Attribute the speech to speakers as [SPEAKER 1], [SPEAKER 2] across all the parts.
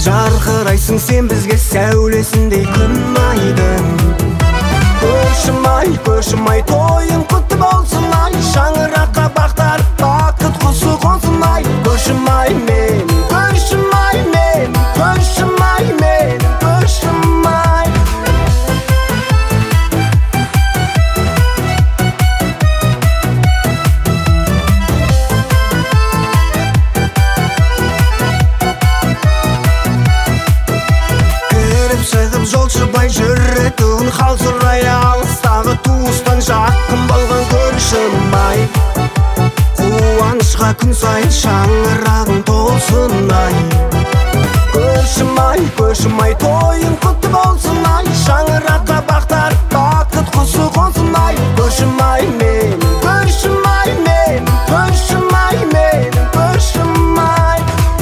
[SPEAKER 1] жарқырайсың сен бізге сәулесіндей күн айдың. Көршім ай тойың құтты болсын ай, шаңыраққа бақтар бақыт құсы қонсын ай. Көршім ай мен, көршім ай мен, көршім ай мен, көршім ай. Кіріп шығып жолшыбай жүретін хал сұрай, алыстағы туыстан жақын болған көршім ай. Қуанышқа күн сайын шаңырағың толсын ай. Көршім ай тойың құтты болсын ай, шаңыраққа бақтар бақыт құсы қонсын ай. Көршім ай мен, көршім ай мен, көршім ай мен, көршім ай.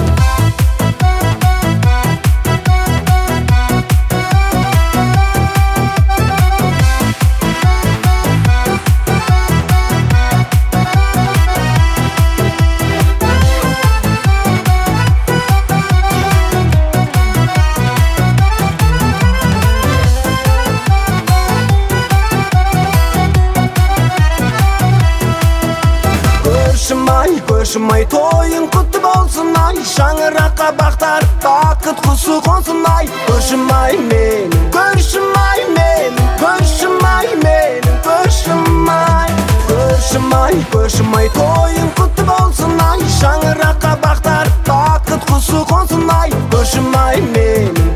[SPEAKER 1] Көршім ай тойың құтты болсын ай, шаңыраққа бақтар бақыт құсы қонсын ай. Көршім ай мен, көршім ай мен, көршім ай мен, көршім ай. Көршім ай тойың құтты болсын ай, шаңыраққа бақтар бақыт құсы қонсын ай. Көршім ай мен.